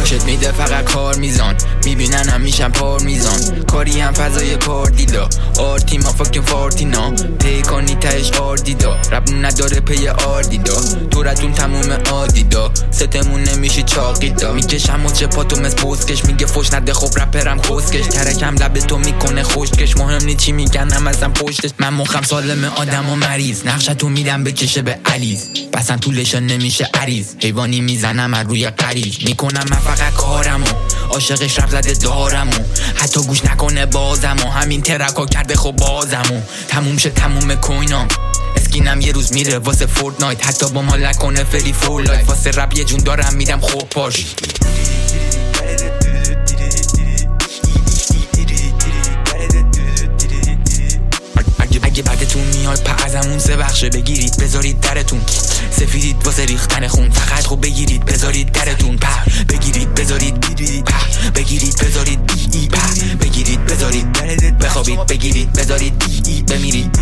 خوشت میده فقط کار میزان، میبینن هم میشن پار میزان، کاری هم فضای پاردیدا، آرتی ما فاکین فارتینا، پی کنی تهش آردیدا، رب نداره پی آردیدا، دورتون تموم آدیدا، ستمون نمیشی چاقیدا، میکشم مچه پاتو مز بوسکش، میگه فوش نده خب رپرم خوسکش، ترکم لب تو میکنه خوشکش، مهم نی چی میگن هم ازم پشتش، من مخم سالم آدم و مریض، نقشتو میدم بکشه به علیز، بسن طولشن نمیشه عریض، حیوانی میزنم از روی قریش، میکنم من فقط کارمو، عاشقش رپ زده دارمو، حتی گوش نکنه بازمو، همین ترکا کرده خب بازمو، تموم شه تموم کوینام، اسکینم یه روز میره واسه فورتنایت، حتی با ما نکنه فری فور لایف، واسه رپ یه جون دارم میدم خوب پاش. اگه بعدتون میاد په ازمون سه بخشه بگیرید بذارید درتون، سفیدید واسه ریختن خون، فقط خب بگیرید بذارید درتون، بگیرید بذارید بگیرید بذارید بگیرید بذارید بخوابید، بگیرید بذارید بمیرید.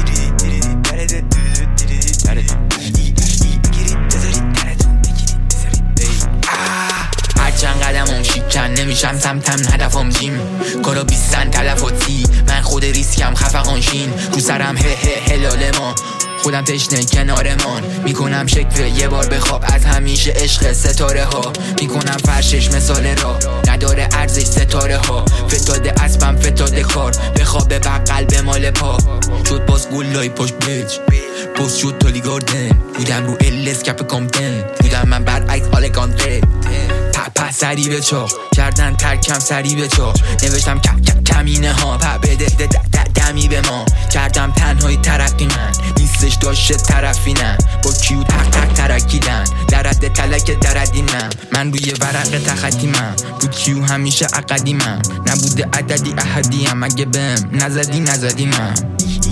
هرچند قدمم شیکن نمیشم سمتم هدفم جیم، کارا بیستن تلفاتی، من خود ریسکم خفقانشین، رو سرم هلال ما، خودم تشنه کنارمان، میکنم شکل یه بار بخواب، از همیشه عشق ستاره ها، میکنم فرشش مثال را، نداره ارزش ستاره ها، فتاده اسبم فتاده کار، بخواب بغل به مال پا، شد باز گلای پشت بج، پست شد تالی گاردن، بودم رو الس کپ کامپن، بودم من برعکس آلگانته، سری به چاق کردن ترکم سری به چاق، نوشتم کمینه ها بده دمی به ما، کردم تنهای ترقی من، نیستش داشته طرفی نه، با کیو تق ترکیدن، درد تلک دردی من روی ورق تخطی من، رو کیو همیشه عقدی من، نبوده عددی احدی هم، اگه بهم نزدی من.